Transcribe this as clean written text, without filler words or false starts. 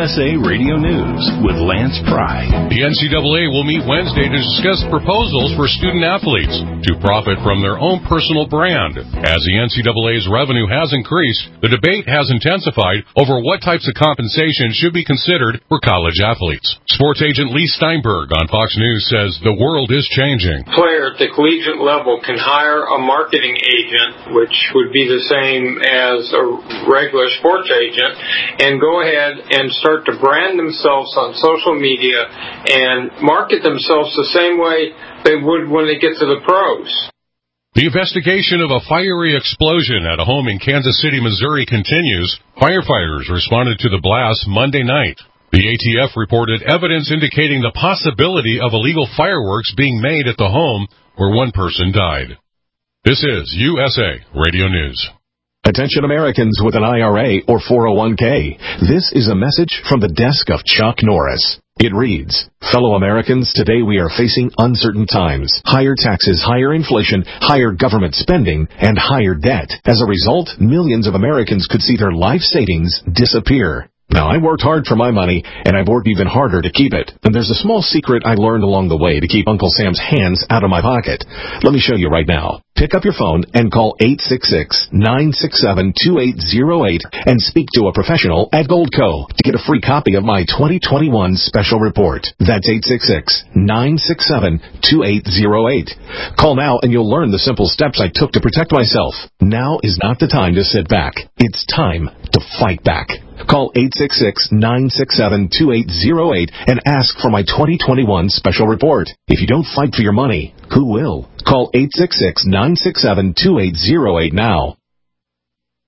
USA Radio News with Lance Pry. The NCAA will meet Wednesday to discuss proposals for student-athletes to profit from their own personal brand. As the NCAA's revenue has increased, the debate has intensified over what types of compensation should be considered for college athletes. Sports agent Lee Steinberg on Fox News says the world is changing. Player at the collegiate level can hire a marketing agent, which would be the same as a regular sports agent, and go ahead and start to brand themselves on social media and market themselves the same way they would when they get to the pros. The investigation of a fiery explosion at a home in Kansas City, Missouri continues. Firefighters responded to the blast Monday night. The ATF reported evidence indicating the possibility of illegal fireworks being made at the home where one person died. This is USA Radio News. Attention Americans with an IRA or 401k. This is a message from the desk of Chuck Norris. It reads, fellow Americans, today we are facing uncertain times. Higher taxes, higher inflation, higher government spending, and higher debt. As a result, millions of Americans could see their life savings disappear. Now, I worked hard for my money, and I've worked even harder to keep it. And there's a small secret I learned along the way to keep Uncle Sam's hands out of my pocket. Let me show you right now. Pick up your phone and call 866-967-2808 and speak to a professional at Goldco to get a free copy of my 2021 special report. That's 866-967-2808. Call now and you'll learn the simple steps I took to protect myself. Now is not the time to sit back. It's time to fight back. Call 866-967-2808 and ask for my 2021 special report. If you don't fight for your money, who will? Call 866-967-2808 now.